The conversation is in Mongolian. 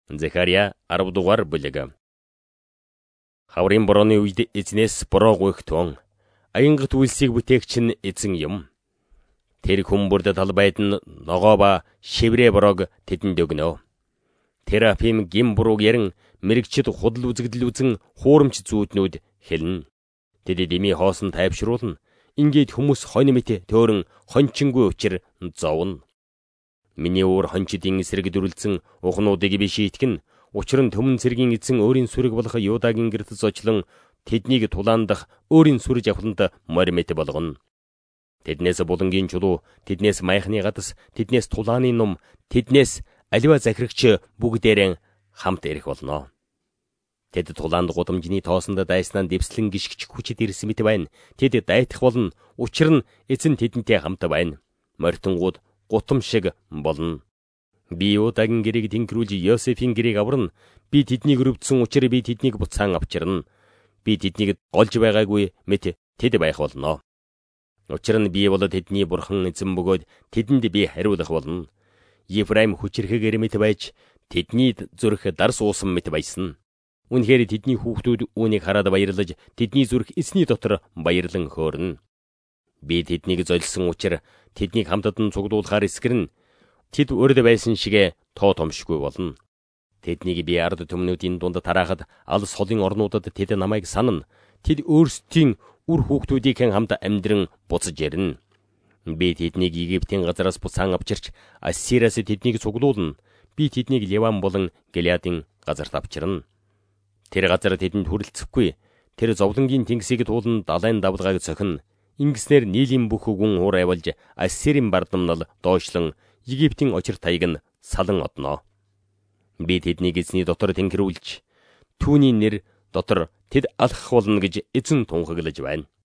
Захария 10 дугаар бүлэг. Хаврын борооны үед эзнээс бороо гуйх тун. Аянгат үлсийг бүтээгч нь эзэн юм. Тэр хүмүүрд талбайд нь ногоо ба шиврээ бороог тэдэнд өгнө. Терафим гим бурууг ярин мэрэгчд худал үзэгдэл үзэн хуурамч зүүднүүд хэлнэ. Тэд дими хоосон тайвшруулна. Ингээд хүмүүс хонь мэт төөрөн хончингүй учир зовно. Миний уур хончидын эсрэг дүрлцэн ухнуудыг би шийтгэн. Учир нь төмөн цэргийн эзэн өөрийн сүрэг болох Юдагийн гэрт зочлон тэднийг тулаандах өөрийн сүрж авахланд моримэт болгоно. Тэднээс булангийн чулуу, тэднээс майхны гадас, тэднээс тулааны ном, тэднээс аливаа захирагч бүгдээрэн хамт ирэх болно. Тэд тулаанд гудамжны тоосонд дайснаа дэвслэн гიშгч хүчит ирсэн мэт байна. Тэд дайтах болно. Учир нь эзэн тэдэнтэй хамт байна. Морьтонгууд гутам шиг болно. Би Юдагийн гэрийг тэнхрүүлж Йосефийн гэрийг аварна. Би тэднийг өрөвдсөн учир би тэднийг буцаан авчирна. Би тэднийг голж байгаагүй мэт тэд байх болно. Учир нь би бол тэдний бурхан эзэн бөгөөд тэдэнд би хариулах болно. Ефраим хүчрэхэг мэт байж тэдний зүрх дарс уусан мэт байсан. Үнэхээр тэдний хүүхдүүд үүнийг хараад баярлаж тэдний зүрх эсний дотор баярлан хөөрнө. Би тэднийг золисон учир тэднийг хамтад нь цуглуулахаар эсгэрнэ. Тэд урд байсан шигэ тоо томшгүй болно. Тэднийг би ард түмнүүдийн дунд тараахад алс холын орнуудад тэд намайг санана. Тэд өөрсдийн үр хүүхдүүдийн хамт амьдран буцаж ирнэ. Би тэднийг Египтийн газараас буцаан авчирч Ассираас тэднийг цуглуулна. Би тэднийг Ливан болон Галиадын газарт авчирна. Тэр газар тэдэнд хүрэлцэхгүй. Тэр зовлонгийн тэнгисийг туулан далайн давлгааг цохино. Ингэснээр нийлийн бүх үгэн уур авалж Ассирийн бардамнал доошлон Египтийн очир таяг нь салан одно. Би тэднийг эзний дотор тэнхрүүлж, түүний нэр дотор тэд алхах болно гэж эзэн тунхаглаж байна.